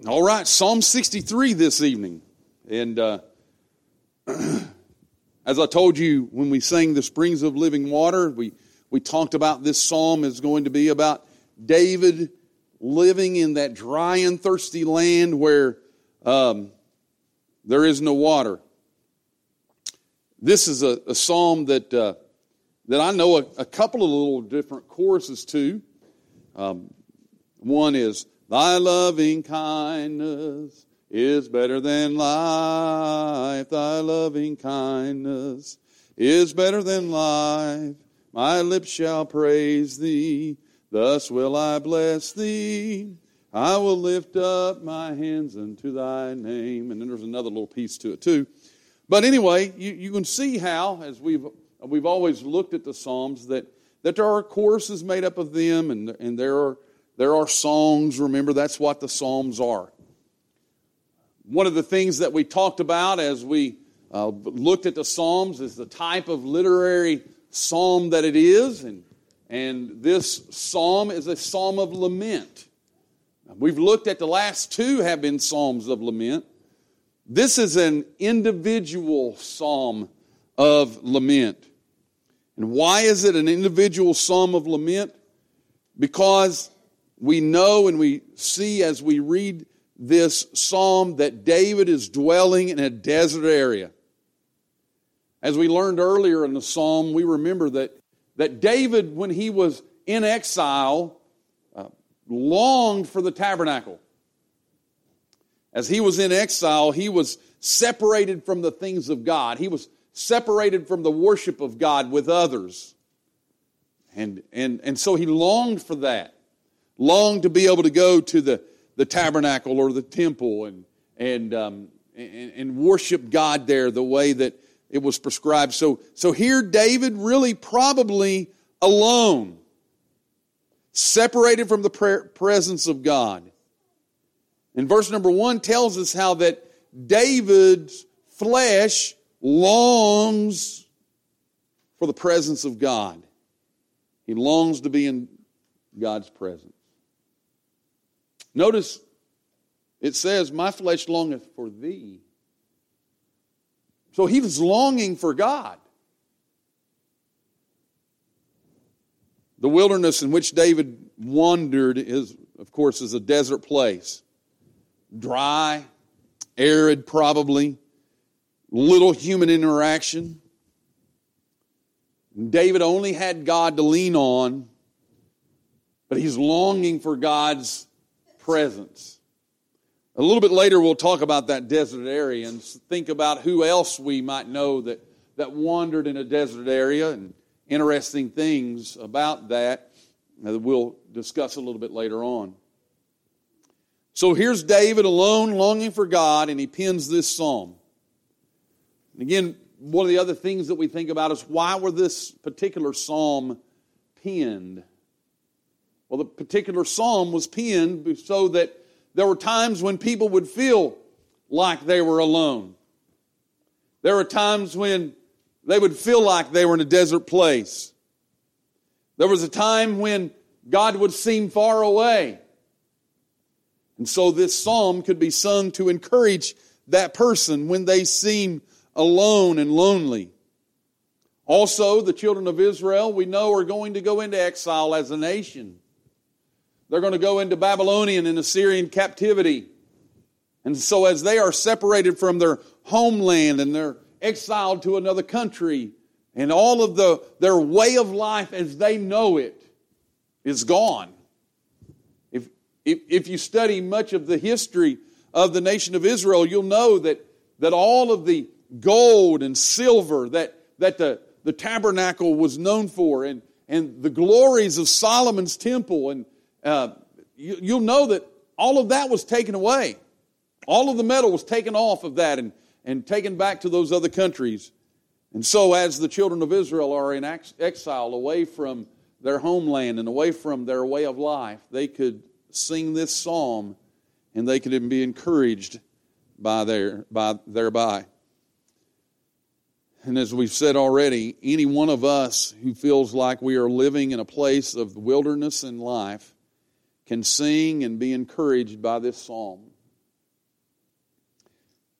All right, Psalm 63 this evening. And as I told you when we sang the Springs of Living Water, we talked about this psalm is going to be about David living in that dry and thirsty land where there is no water. This is a psalm that I know a couple of little different choruses to. One is, Thy loving kindness is better than life. Thy loving kindness is better than life. My lips shall praise Thee. Thus will I bless Thee. I will lift up my hands unto Thy name. And then there's another little piece to it too. But anyway, you can see how, as we've always looked at the Psalms, that there are choruses made up of them, and there are songs. Remember, that's what the Psalms are. One of the things that we talked about as we looked at the Psalms is the type of literary psalm that it is, and this psalm is a psalm of lament. We've looked at the last two have been psalms of lament. This is an individual psalm of lament. And why is it an individual psalm of lament? Because we know and we see as we read this psalm that David is dwelling in a desert area. As we learned earlier in the psalm, we remember that David, when he was in exile, longed for the tabernacle. As he was in exile, he was separated from the things of God. He was separated from the worship of God with others. And so he longed for that. Longed to be able to go to the tabernacle or the temple and worship God there the way that it was prescribed. So here David really probably alone, separated from the presence of God. And verse number 1 tells us how that David's flesh longs for the presence of God. He longs to be in God's presence. Notice it says, my flesh longeth for Thee. So he was longing for God. The wilderness in which David wandered is a desert place. Dry, arid probably, little human interaction. David only had God to lean on, but he's longing for God's presence. A little bit later we'll talk about that desert area and think about who else we might know that wandered in a desert area and interesting things about that we'll discuss a little bit later on. So here's David alone, longing for God, and he pens this psalm. And again, one of the other things that we think about is why were this particular psalm penned? Well, the particular psalm was penned so that there were times when people would feel like they were alone. There were times when they would feel like they were in a desert place. There was a time when God would seem far away. And so this psalm could be sung to encourage that person when they seem alone and lonely. Also, the children of Israel, we know, are going to go into exile as a nation. They're going to go into Babylonian and Assyrian captivity. And so as they are separated from their homeland and they're exiled to another country, and all of their way of life as they know it is gone. If you study much of the history of the nation of Israel, you'll know that all of the gold and silver that the tabernacle was known for, and the glories of Solomon's temple, and you'll know that all of that was taken away. All of the metal was taken off of that and taken back to those other countries. And so as the children of Israel are in exile away from their homeland and away from their way of life, they could sing this psalm and they could be encouraged thereby. And as we've said already, any one of us who feels like we are living in a place of wilderness in life can sing and be encouraged by this psalm.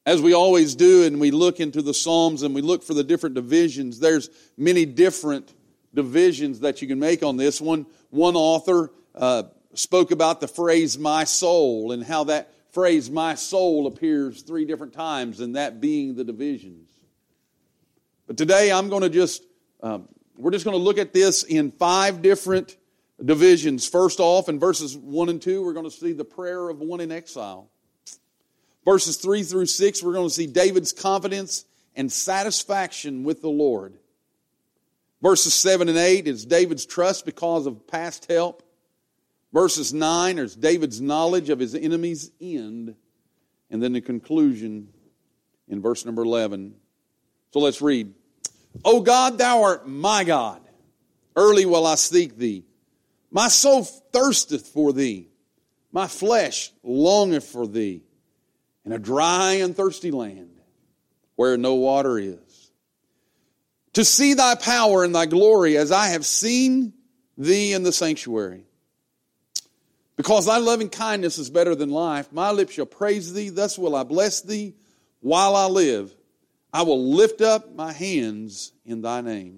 As we always do, and we look into the Psalms and we look for the different divisions, there's many different divisions that you can make on this. One author spoke about the phrase "my soul" and how that phrase "my soul" appears 3 different times, and that being the divisions. But today I'm going to we're just going to look at this in 5 different divisions. First off, in verses 1 and 2, we're going to see the prayer of one in exile. Verses 3 through 6, we're going to see David's confidence and satisfaction with the Lord. Verses 7 and 8 is David's trust because of past help. Verses 9 is David's knowledge of his enemy's end. And then the conclusion in verse number 11. So let's read. O God, thou art my God. Early will I seek thee. My soul thirsteth for thee. My flesh longeth for thee in a dry and thirsty land where no water is. To see thy power and thy glory as I have seen thee in the sanctuary. Because thy loving kindness is better than life, my lips shall praise thee, thus will I bless thee while I live. I will lift up my hands in thy name.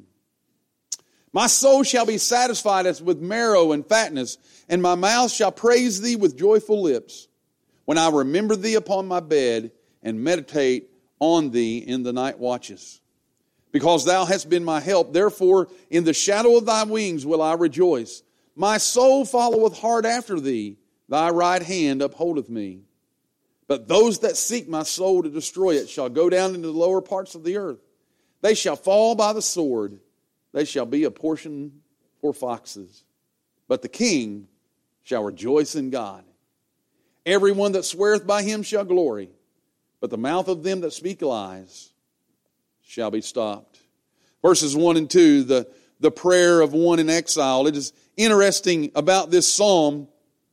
My soul shall be satisfied as with marrow and fatness, and my mouth shall praise thee with joyful lips, when I remember thee upon my bed and meditate on thee in the night watches. Because thou hast been my help, therefore in the shadow of thy wings will I rejoice. My soul followeth hard after thee, thy right hand upholdeth me. But those that seek my soul to destroy it shall go down into the lower parts of the earth. They shall fall by the sword. They shall be a portion for foxes. But the king shall rejoice in God. Everyone that sweareth by him shall glory, but the mouth of them that speak lies shall be stopped. Verses 1 and 2, the prayer of one in exile. It is interesting about this psalm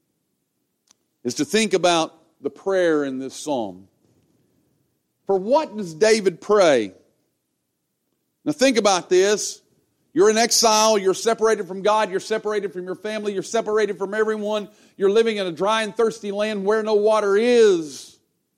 is to think about the prayer in this psalm. For what does David pray? Now think about this. You're in exile, you're separated from God, you're separated from your family, you're separated from everyone, you're living in a dry and thirsty land where no water is.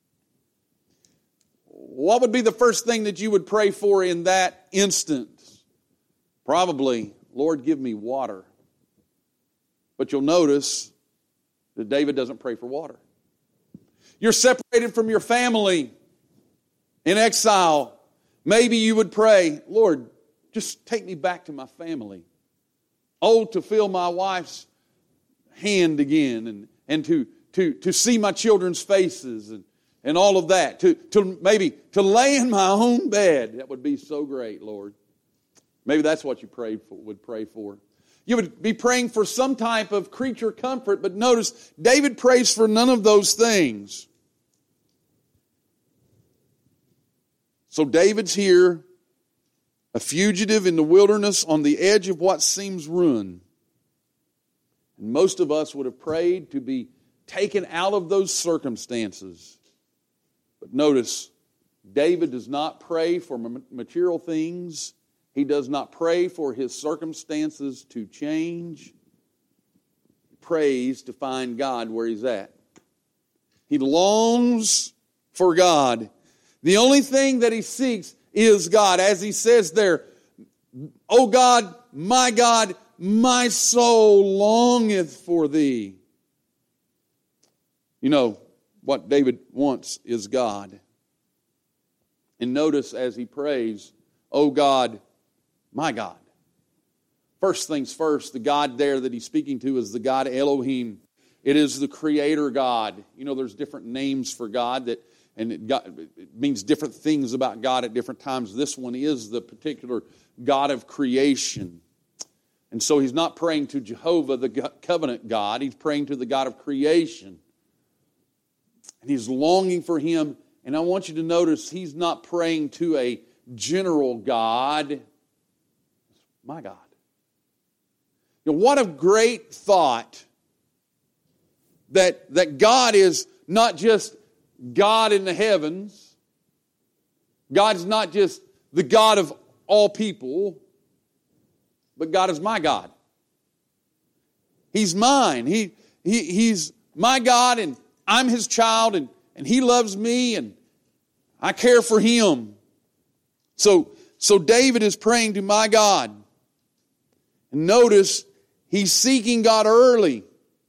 What would be the first thing that you would pray for in that instance? Probably, Lord, give me water. But you'll notice that David doesn't pray for water. You're separated from your family in exile. Maybe you would pray, Lord, just take me back to my family. Oh, to feel my wife's hand again and to see my children's faces and all of that. To maybe to lay in my own bed. That would be so great, Lord. Maybe that's what you would pray for. You would be praying for some type of creature comfort, but notice David prays for none of those things. So David's here, a fugitive in the wilderness on the edge of what seems ruin. And most of us would have prayed to be taken out of those circumstances. But notice, David does not pray for material things. He does not pray for his circumstances to change. He prays to find God where he's at. He longs for God. The only thing that he seeks is God. As he says there, O God, my soul longeth for thee. You know, what David wants is God. And notice as he prays, O God, my God. First things first, the God there that he's speaking to is the God Elohim. It is the Creator God. You know, there's different names for God and it means different things about God at different times. This one is the particular God of creation. And so he's not praying to Jehovah, the covenant God. He's praying to the God of creation. And he's longing for him. And I want you to notice he's not praying to a general God. My God. You know, what a great thought that God is not just God in the heavens. God's not just the God of all people, but God is my God. He's mine. He's my God, and I'm his child, and he loves me, and I care for him. So David is praying to my God. And notice, he's seeking God early.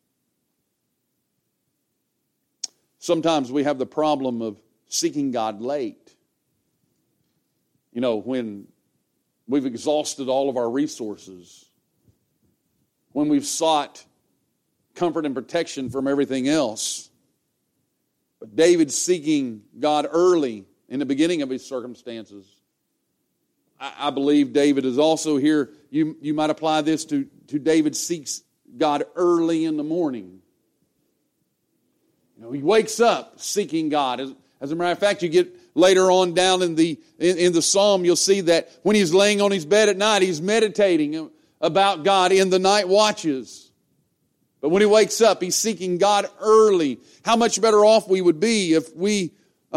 Sometimes we have the problem of seeking God late. You know, when we've exhausted all of our resources, when we've sought comfort and protection from everything else. But David's seeking God early in the beginning of his circumstances. I believe David is also here. You might apply this to David seeks God early in the morning. You know, he wakes up seeking God. As a matter of fact, you get later on down in the psalm, you'll see that when he's laying on his bed at night, he's meditating about God in the night watches. But when he wakes up, he's seeking God early. How much better off we would be if we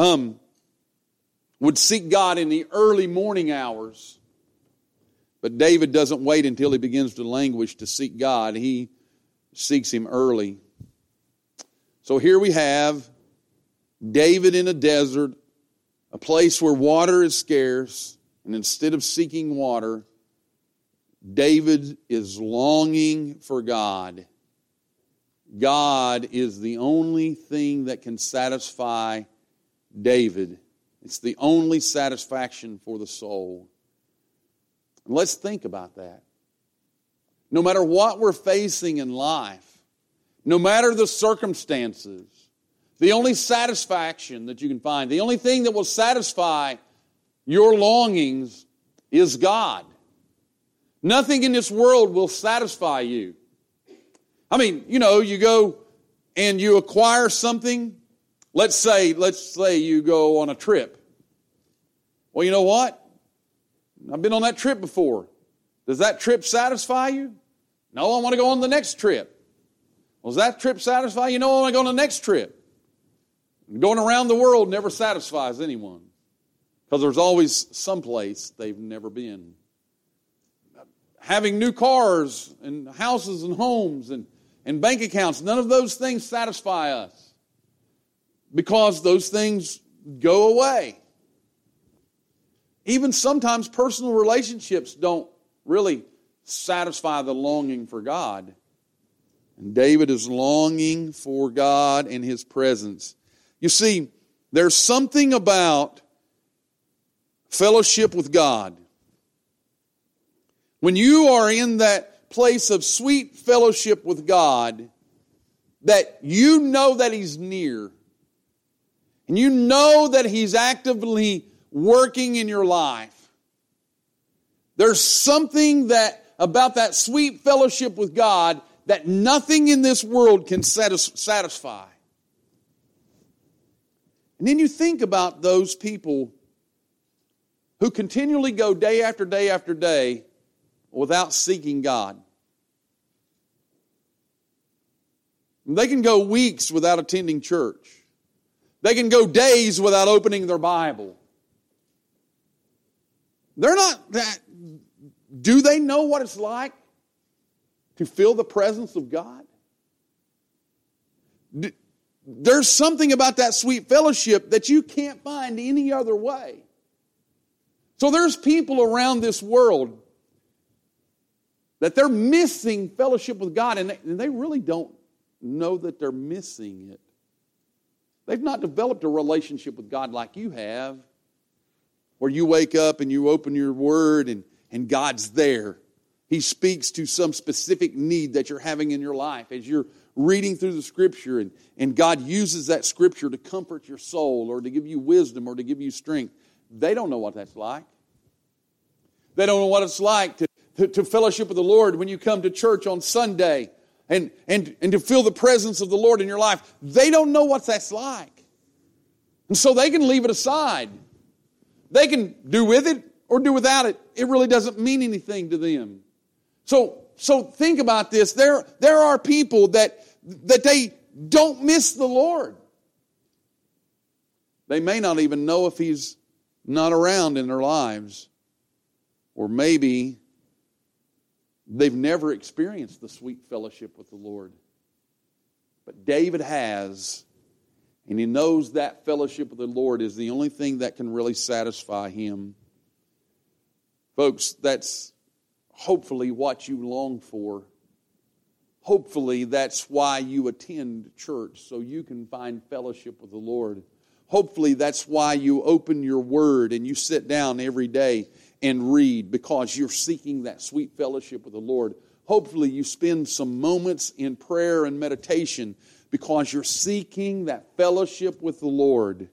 would seek God in the early morning hours. But David doesn't wait until he begins to languish to seek God. He seeks him early. So here we have David in a desert, a place where water is scarce, and instead of seeking water, David is longing for God. God is the only thing that can satisfy David. It's the only satisfaction for the soul. And let's think about that. No matter what we're facing in life, no matter the circumstances, the only satisfaction that you can find, the only thing that will satisfy your longings is God. Nothing in this world will satisfy you. I mean, you know, you go and you acquire something. Let's say you go on a trip. Well, you know what? I've been on that trip before. Does that trip satisfy you? No, I want to go on the next trip. Well, does that trip satisfy you? No, I want to go on the next trip. Going around the world never satisfies anyone because there's always someplace they've never been. Having new cars and houses and homes and bank accounts, none of those things satisfy us because those things go away. Even sometimes personal relationships don't really satisfy the longing for God. And David is longing for God and His presence. You see, there's something about fellowship with God. When you are in that place of sweet fellowship with God, that you know that He's near, and you know that He's actively working in your life. There's something about that sweet fellowship with God that nothing in this world can satisfy. And then you think about those people who continually go day after day after day without seeking God. They can go weeks without attending church. They can go days without opening their Bible. They're not that. Do they know what it's like to feel the presence of God? There's something about that sweet fellowship that you can't find any other way. So there's people around this world that they're missing fellowship with God, and they really don't know that they're missing it. They've not developed a relationship with God like you have, where you wake up and you open your Word and God's there. He speaks to some specific need that you're having in your life as you're reading through the Scripture, and God uses that Scripture to comfort your soul or to give you wisdom or to give you strength. They don't know what that's like. They don't know what it's like to fellowship with the Lord when you come to church on Sunday and to feel the presence of the Lord in your life. They don't know what that's like. And so they can leave it aside. They can do with it or do without it. It really doesn't mean anything to them. So think about this. There are people that they don't miss the Lord. They may not even know if He's not around in their lives. Or maybe they've never experienced the sweet fellowship with the Lord. But David has. And he knows that fellowship with the Lord is the only thing that can really satisfy him. Folks, that's hopefully what you long for. Hopefully that's why you attend church, so you can find fellowship with the Lord. Hopefully that's why you open your word and you sit down every day and read, because you're seeking that sweet fellowship with the Lord. Hopefully you spend some moments in prayer and meditation because you're seeking that fellowship with the Lord.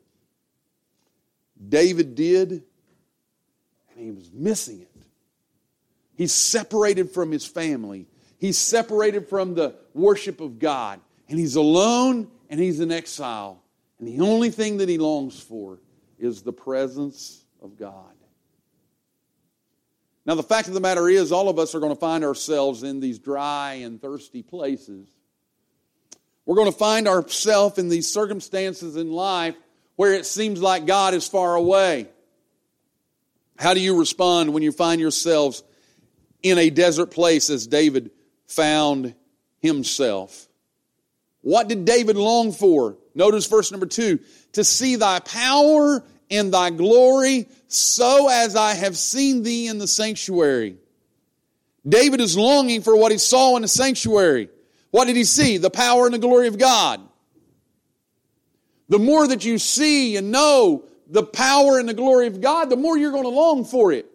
David did, and he was missing it. He's separated from his family. He's separated from the worship of God. And he's alone and he's in exile. And the only thing that he longs for is the presence of God. Now, the fact of the matter is, all of us are going to find ourselves in these dry and thirsty places. We're going to find ourselves in these circumstances in life where it seems like God is far away. How do you respond when you find yourselves in a desert place as David found himself? What did David long for? Notice verse number 2. To see thy power and thy glory, so as I have seen thee in the sanctuary. David is longing for what he saw in the sanctuary. What did he see? The power and the glory of God. The more that you see and know the power and the glory of God, the more you're going to long for it.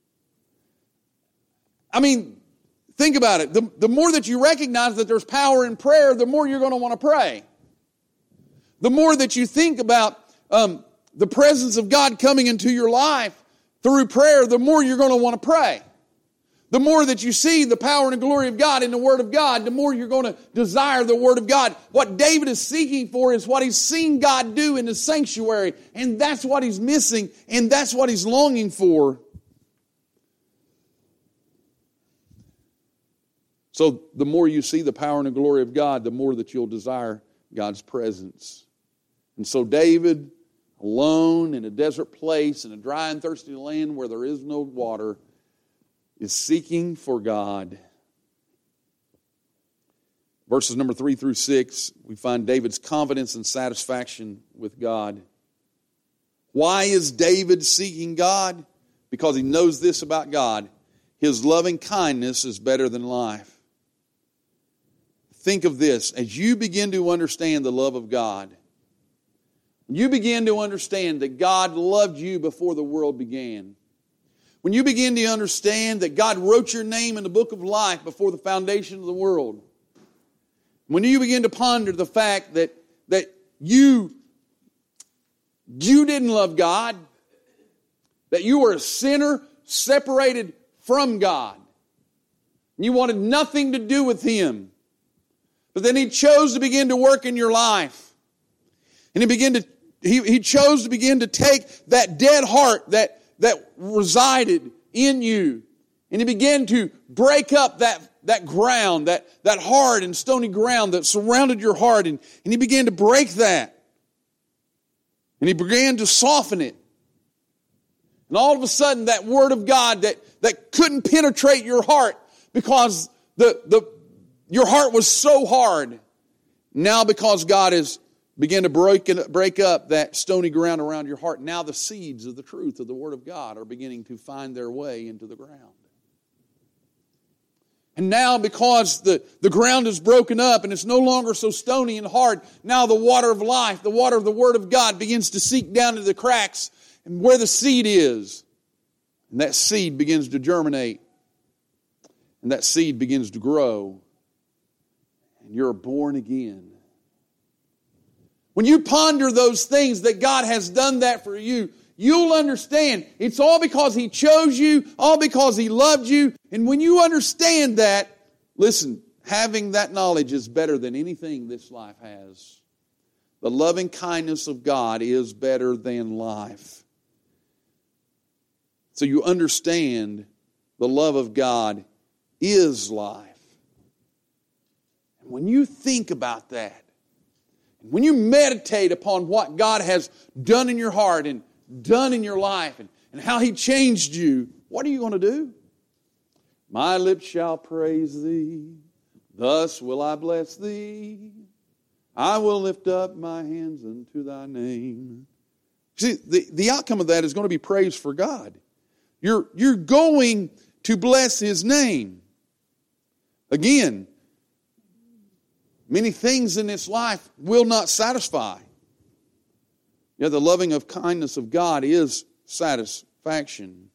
I mean, think about it. The more that you recognize that there's power in prayer, the more you're going to want to pray. The more that you think about the presence of God coming into your life through prayer, the more you're going to want to pray. The more that you see the power and the glory of God in the Word of God, the more you're going to desire the Word of God. What David is seeking for is what he's seen God do in the sanctuary. And that's what he's missing, and that's what he's longing for. So the more you see the power and the glory of God, the more that you'll desire God's presence. And so David, alone in a desert place, in a dry and thirsty land where there is no water, is seeking for God. Verses number 3 through 6, we find David's confidence and satisfaction with God. Why is David seeking God? Because he knows this about God. His loving kindness is better than life. Think of this. As you begin to understand the love of God, you begin to understand that God loved you before the world began. When you begin to understand that God wrote your name in the book of life before the foundation of the world. When you begin to ponder the fact that you didn't love God, that you were a sinner separated from God. You wanted nothing to do with Him. But then He chose to begin to work in your life. And He chose to begin to take that dead heart that resided in you. And He began to break up that ground, that hard and stony ground that surrounded your heart. And He began to break that. And He began to soften it. And all of a sudden that Word of God that couldn't penetrate your heart because your heart was so hard. Now because God has began to break up that stony ground around your heart. Now the seeds of the truth of the Word of God are beginning to find their way into the ground. And now because the ground is broken up and it's no longer so stony and hard, now the water of life, the water of the Word of God begins to seep down into the cracks and where the seed is. And that seed begins to germinate. And that seed begins to grow. And you're born again. When you ponder those things that God has done that for you, you'll understand it's all because He chose you, all because He loved you. And when you understand that, listen, having that knowledge is better than anything this life has. The loving kindness of God is better than life. So you understand the love of God is life. And when you think about that, when you meditate upon what God has done in your heart and done in your life and how He changed you, what are you going to do? My lips shall praise Thee, thus will I bless Thee. I will lift up my hands unto thy name. See, the outcome of that is going to be praise for God. You're going to bless His name. Again, many things in this life will not satisfy. Yet the loving of kindness of God is satisfaction.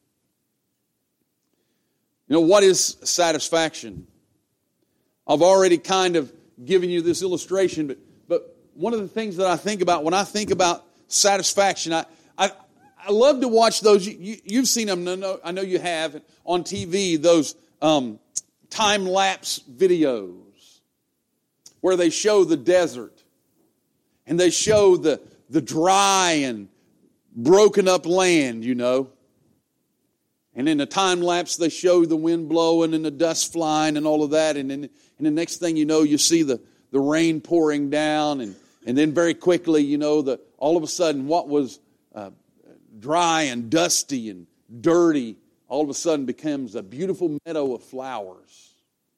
You know, what is satisfaction? I've already kind of given you this illustration, but one of the things that I think about when I think about satisfaction, I love to watch those. You've seen them, I know you have, on TV, those time-lapse videos where they show the desert and they show the dry and broken up land, you know. And in the time lapse, they show the wind blowing and the dust flying and all of that. And then the next thing you know, you see the rain pouring down. And then very quickly, you know, all of a sudden what was dry and dusty and dirty, all of a sudden becomes a beautiful meadow of flowers.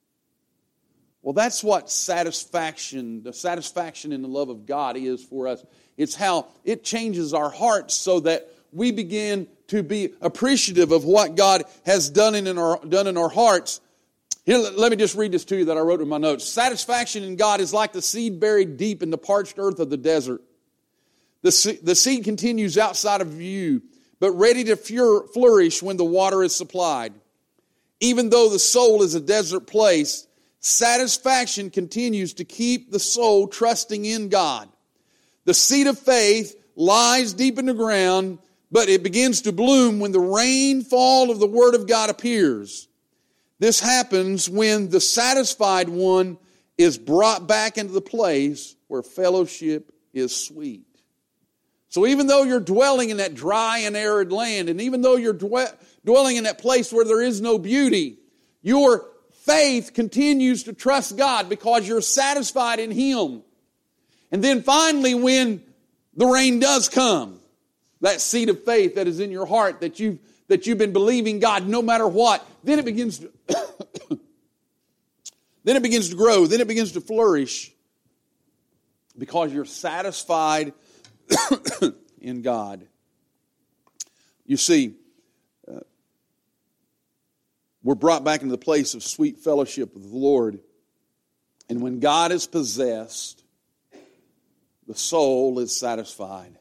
Well, that's what the satisfaction in the love of God is for us. It's how it changes our hearts so that we begin to be appreciative of what God has done in our hearts. Here, let me just read this to you that I wrote in my notes. Satisfaction in God is like the seed buried deep in the parched earth of the desert. The seed continues outside of view, but ready to flourish when the water is supplied. Even though the soul is a desert place, satisfaction continues to keep the soul trusting in God. The seed of faith lies deep in the ground, but it begins to bloom when the rainfall of the Word of God appears. This happens when the satisfied one is brought back into the place where fellowship is sweet. So even though you're dwelling in that dry and arid land, and even though you're dwelling in that place where there is no beauty, your faith continues to trust God because you're satisfied in Him. And then finally, when the rain does come, that seed of faith that is in your heart that you've been believing God no matter what, then it begins to then it begins to grow, then it begins to flourish because you're satisfied in God. You see, we're brought back into the place of sweet fellowship with the Lord. And when God is possessed, the soul is satisfied.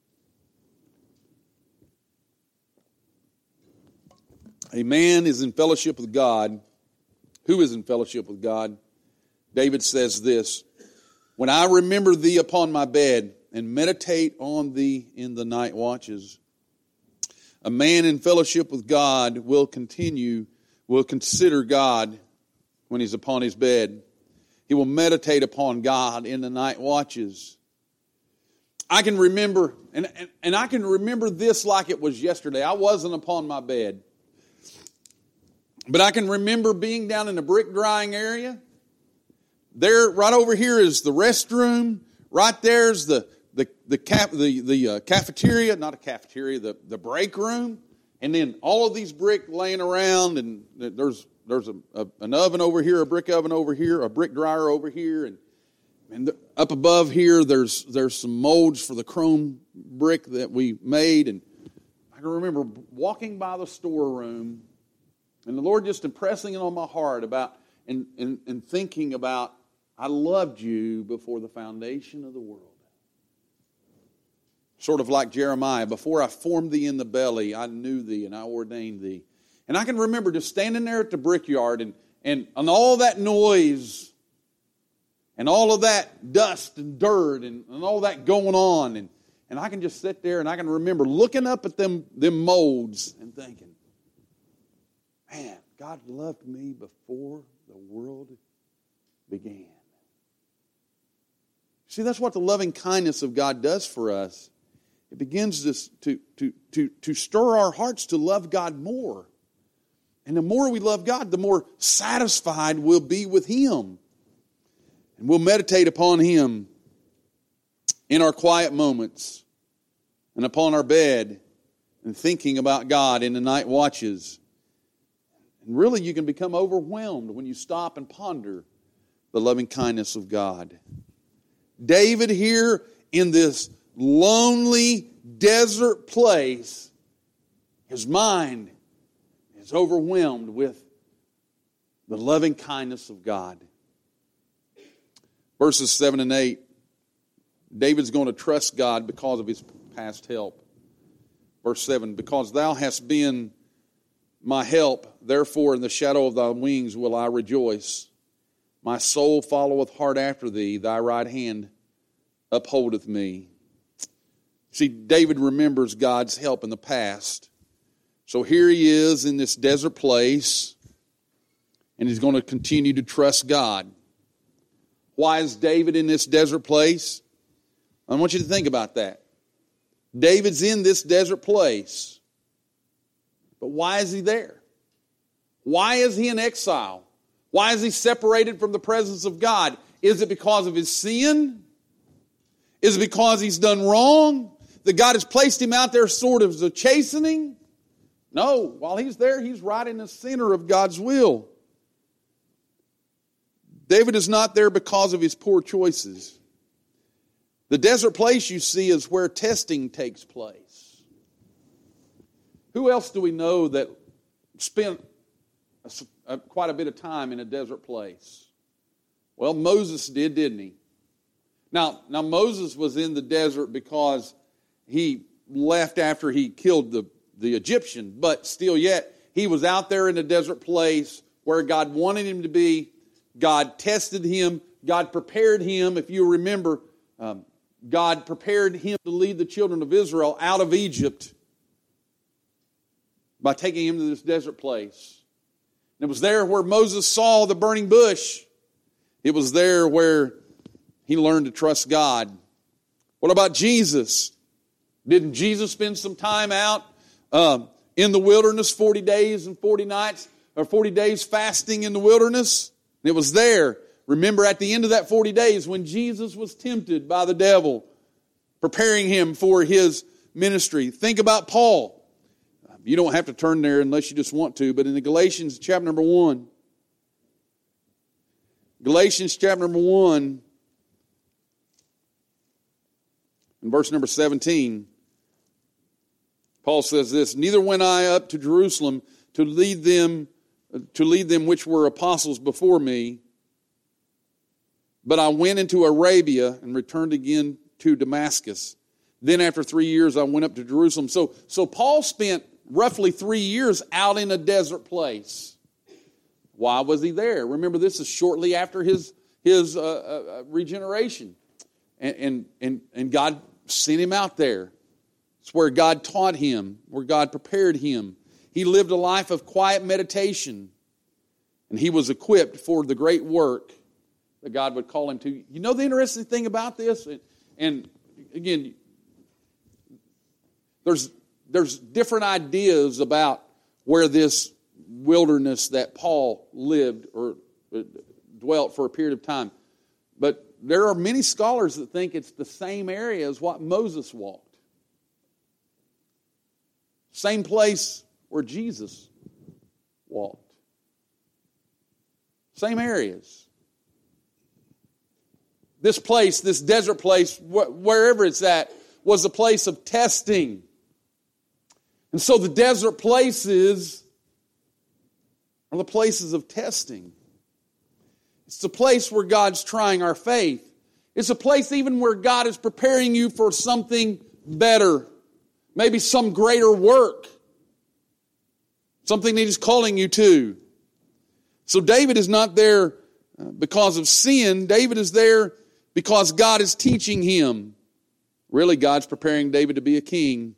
A man is in fellowship with God. Who is in fellowship with God? David says this, when I remember thee upon my bed and meditate on thee in the night watches. A man in fellowship with God will consider God when he's upon his bed. He will meditate upon God in the night watches. I can remember, and I can remember this like it was yesterday. I wasn't upon my bed. But I can remember being down in the brick drying area. There, right over here is the restroom. Right there's the cafeteria, not a cafeteria, the break room. And then all of these brick laying around, and there's an oven over here, a brick oven over here, a brick dryer over here, and up above here there's some molds for the chrome brick that we made. And I can remember walking by the storeroom, and the Lord just impressing it on my heart about and thinking about, I loved you before the foundation of the world. Sort of like Jeremiah, before I formed thee in the belly, I knew thee and I ordained thee. And I can remember just standing there at the brickyard and all that noise and all of that dust and dirt and all that going on. And I can just sit there and I can remember looking up at them molds and thinking, man, God loved me before the world began. See, that's what the loving kindness of God does for us. It begins to stir our hearts to love God more. And the more we love God, the more satisfied we'll be with Him. And we'll meditate upon Him in our quiet moments and upon our bed and thinking about God in the night watches. And really you can become overwhelmed when you stop and ponder the loving kindness of God. David here in this lonely desert place, his mind is overwhelmed with the loving kindness of God. Verses 7 and 8, David's going to trust God because of his past help. Verse 7, because thou hast been my help, therefore in the shadow of thy wings will I rejoice. My soul followeth hard after thee, thy right hand upholdeth me. See, David remembers God's help in the past. So here he is in this desert place, and he's going to continue to trust God. Why is David in this desert place? I want you to think about that. David's in this desert place. But why is he there? Why is he in exile? Why is he separated from the presence of God? Is it because of his sin? Is it because he's done wrong? That God has placed him out there sort of as a chastening? No, while he's there, he's right in the center of God's will. David is not there because of his poor choices. The desert place, you see, is where testing takes place. Who else do we know that spent quite a bit of time in a desert place? Well, Moses did, didn't he? Now Moses was in the desert because he left after he killed the Egyptian, but still yet, he was out there in a desert place where God wanted him to be. God tested him. God prepared him. If you remember, God prepared him to lead the children of Israel out of Egypt by taking him to this desert place. And it was there where Moses saw the burning bush. It was there where he learned to trust God. What about Jesus? Didn't Jesus spend some time out in the wilderness, 40 days and 40 nights, or 40 days fasting in the wilderness? And it was there. Remember at the end of that 40 days when Jesus was tempted by the devil, preparing him for his ministry. Think about Paul. You don't have to turn there unless you just want to, but in the Galatians chapter number 1, Galatians chapter number 1, in verse number 17, Paul says this, neither went I up to Jerusalem to lead them which were apostles before me, but I went into Arabia and returned again to Damascus. Then after 3 years I went up to Jerusalem. So Paul spent roughly 3 years out in a desert place. Why was he there? Remember, this is shortly after his regeneration. And God sent him out there. It's where God taught him, where God prepared him. He lived a life of quiet meditation. And he was equipped for the great work that God would call him to. You know the interesting thing about this? And again, there's different ideas about where this wilderness that Paul lived or dwelt for a period of time. But there are many scholars that think it's the same area as what Moses walked. Same place where Jesus walked. Same areas. This place, this desert place, wherever it's at, was a place of testing. And so the desert places are the places of testing. It's the place where God's trying our faith. It's a place even where God is preparing you for something better. Maybe some greater work. Something that He's calling you to. So David is not there because of sin. David is there because God is teaching him. Really, God's preparing David to be a king.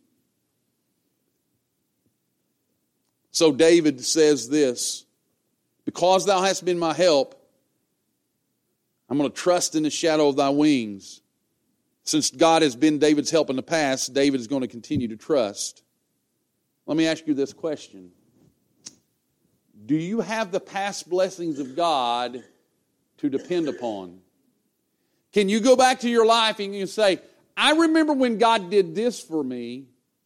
So David says this, because thou hast been my help, I'm going to trust in the shadow of thy wings. Since God has been David's help in the past, David is going to continue to trust. Let me ask you this question. Do you have the past blessings of God to depend upon? Can you go back to your life and you say, I remember when God did this for me,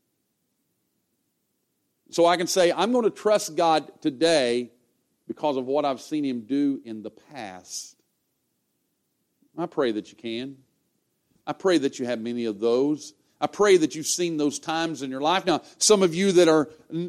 so I can say, I'm going to trust God today because of what I've seen Him do in the past. I pray that you can. I pray that you have many of those. I pray that you've seen those times in your life. Now, some of you that are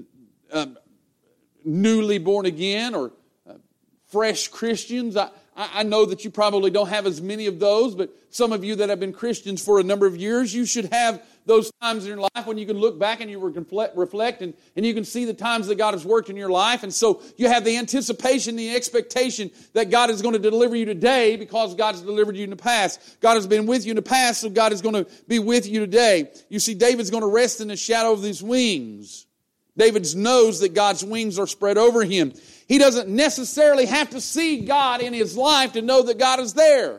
newly born again or fresh Christians, I know that you probably don't have as many of those, but some of you that have been Christians for a number of years, you should have those times in your life when you can look back and you reflect and you can see the times that God has worked in your life. And so you have the anticipation, the expectation that God is going to deliver you today because God has delivered you in the past. God has been with you in the past, so God is going to be with you today. You see, David's going to rest in the shadow of his wings. David knows that God's wings are spread over him. He doesn't necessarily have to see God in his life to know that God is there.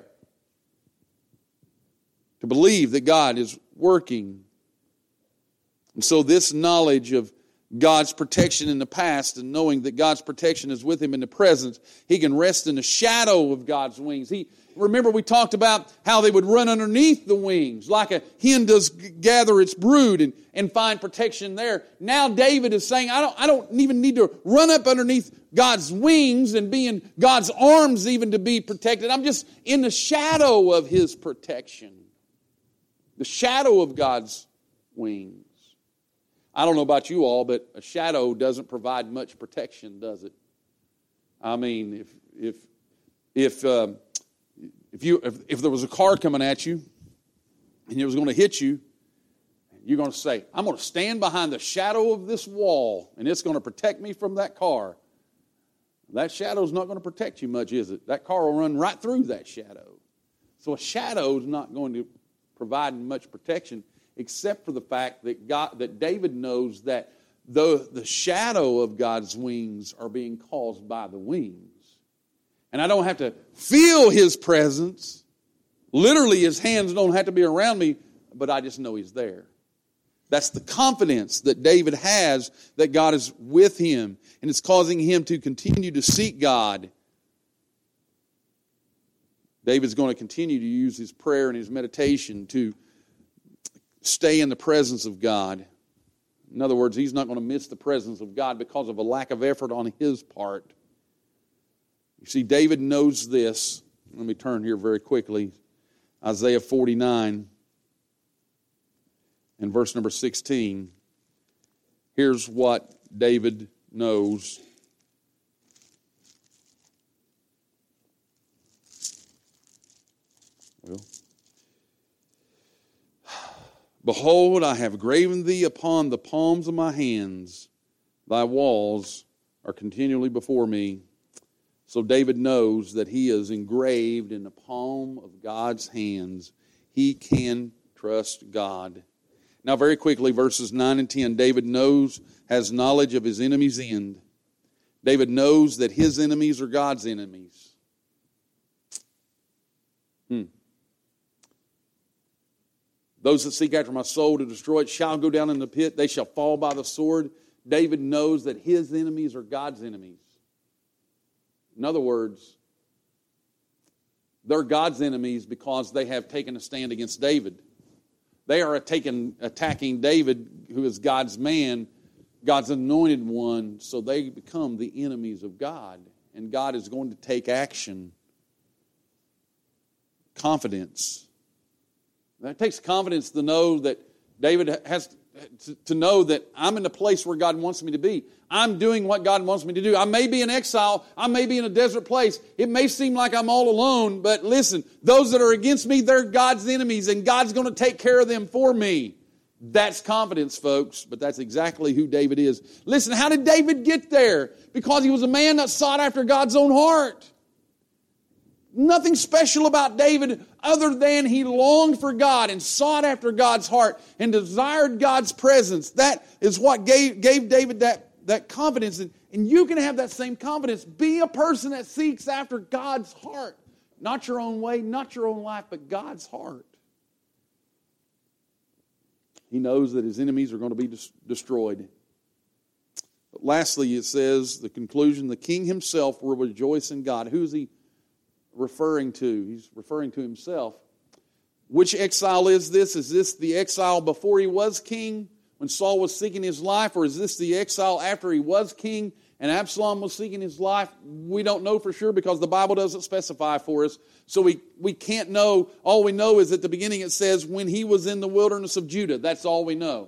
To believe that God is working. And so this knowledge of God's protection in the past and knowing that God's protection is with him in the present, he can rest in the shadow of God's wings. Remember we talked about how they would run underneath the wings like a hen does gather its brood and find protection there. Now David is saying, I don't even need to run up underneath God's wings and be in God's arms even to be protected. I'm just in the shadow of his protection. The shadow of God's wings. I don't know about you all, but a shadow doesn't provide much protection, does it? I mean, if there was a car coming at you and it was going to hit you, you're going to say, I'm going to stand behind the shadow of this wall and it's going to protect me from that car. That shadow's not going to protect you much, is it? That car will run right through that shadow. So a shadow is not going to provide much protection, except for the fact that David knows that the shadow of God's wings are being caused by the wings. And I don't have to feel his presence. Literally, his hands don't have to be around me, but I just know he's there. That's the confidence that David has that God is with him, and it's causing him to continue to seek God. David's going to continue to use his prayer and his meditation to stay in the presence of God. In other words, he's not going to miss the presence of God because of a lack of effort on his part. You see, David knows this. Let me turn here very quickly. Isaiah 49 and verse number 16. Here's what David knows. Well, behold, I have graven thee upon the palms of my hands. Thy walls are continually before me. So David knows that he is engraved in the palm of God's hands. He can trust God. Now very quickly, verses 9 and 10. David has knowledge of his enemy's end. David knows that his enemies are God's enemies. Those that seek after my soul to destroy it shall go down in the pit. They shall fall by the sword. David knows that his enemies are God's enemies. In other words, they're God's enemies because they have taken a stand against David. They are attacking David, who is God's man, God's anointed one, so they become the enemies of God. And God is going to take action. Confidence. That takes confidence to know that David has to know that I'm in the place where God wants me to be. I'm doing what God wants me to do. I may be in exile. I may be in a desert place. It may seem like I'm all alone, but listen, those that are against me, they're God's enemies, and God's going to take care of them for me. That's confidence, folks, but that's exactly who David is. Listen, how did David get there? Because he was a man that sought after God's own heart. Nothing special about David other than he longed for God and sought after God's heart and desired God's presence. That is what gave David that confidence. And you can have that same confidence. Be a person that seeks after God's heart. Not your own way, not your own life, but God's heart. He knows that his enemies are going to be destroyed. But lastly, it says, the conclusion, the king himself will rejoice in God. Who is he referring to? He's referring to himself. Which exile is this? Is this the exile before he was king, when Saul was seeking his life, or is this the exile after he was king and Absalom was seeking his life? We don't know for sure because the Bible doesn't specify for us. So we can't know. All we know is at the beginning it says, when he was in the wilderness of Judah. That's all we know.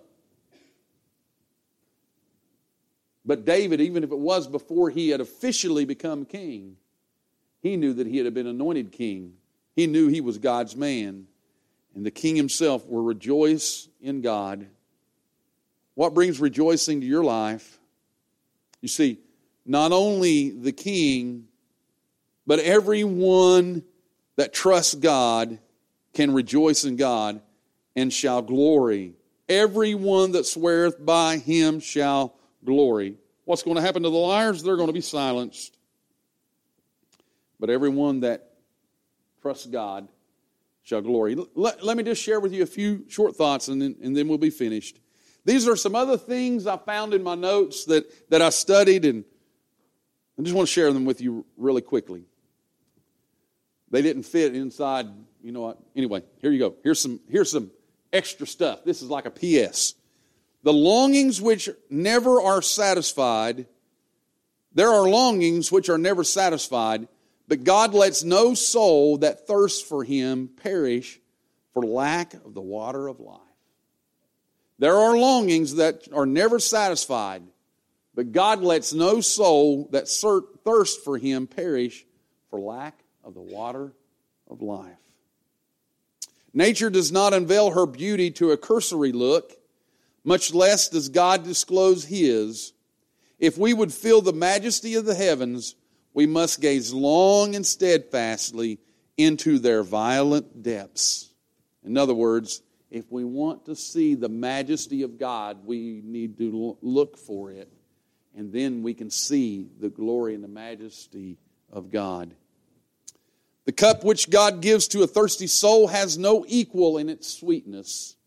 But David, even if it was before he had officially become king, he knew that he had been anointed king. He knew he was God's man. And the king himself will rejoice in God. What brings rejoicing to your life? You see, not only the king, but everyone that trusts God can rejoice in God and shall glory. Everyone that sweareth by him shall glory. What's going to happen to the liars? They're going to be silenced. But everyone that trusts God shall glory. Let me just share with you a few short thoughts and then we'll be finished. These are some other things I found in my notes that I studied, and I just want to share them with you really quickly. They didn't fit inside, you know what? Anyway, here you go. Here's some extra stuff. This is like a PS. The longings which never are satisfied, there are longings which are never satisfied, but God lets no soul that thirsts for him perish for lack of the water of life. There are longings that are never satisfied, but God lets no soul that thirsts for him perish for lack of the water of life. Nature does not unveil her beauty to a cursory look, much less does God disclose his. If we would feel the majesty of the heavens, we must gaze long and steadfastly into their violent depths. In other words, if we want to see the majesty of God, we need to look for it. And then we can see the glory and the majesty of God. The cup which God gives to a thirsty soul has no equal in its sweetness.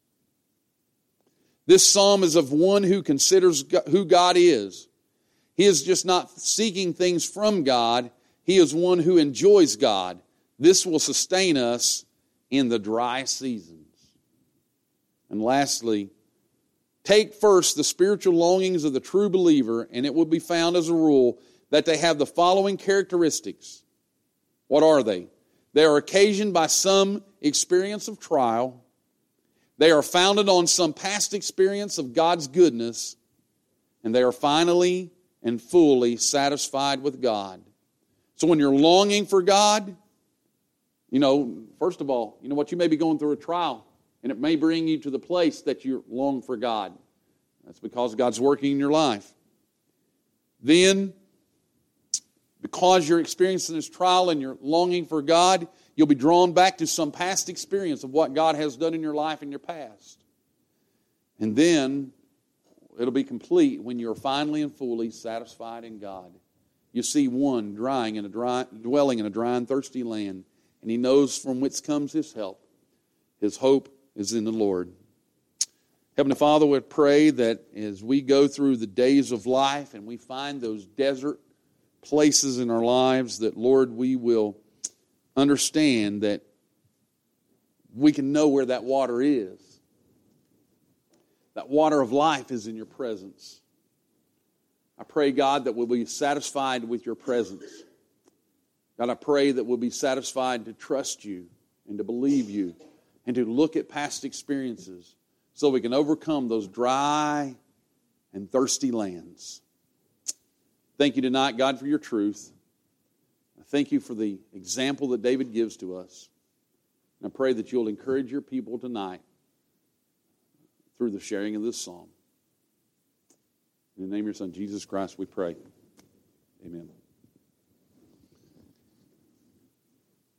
This psalm is of one who considers who God is. He is just not seeking things from God. He is one who enjoys God. This will sustain us in the dry seasons. And lastly, take first the spiritual longings of the true believer, and it will be found as a rule that they have the following characteristics. What are they? They are occasioned by some experience of trial. They are founded on some past experience of God's goodness. And they are finally and fully satisfied with God. So when you're longing for God, first of all, what, you may be going through a trial. And it may bring you to the place that you long for God. That's because God's working in your life. Then, because you're experiencing this trial and you're longing for God, you'll be drawn back to some past experience of what God has done in your life in your past. And then, it'll be complete when you're finally and fully satisfied in God. You see one dwelling in a dry and thirsty land, and he knows from whence comes his help. His hope is in the Lord. Heavenly Father, we pray that as we go through the days of life and we find those desert places in our lives, that, Lord, we will understand that we can know where that water is. That water of life is in your presence. I pray, God, that we'll be satisfied with your presence. God, I pray that we'll be satisfied to trust you and to believe you, and to look at past experiences so we can overcome those dry and thirsty lands. Thank you tonight, God, for your truth. I thank you for the example that David gives to us. And I pray that you'll encourage your people tonight through the sharing of this psalm. In the name of your Son, Jesus Christ, we pray. Amen.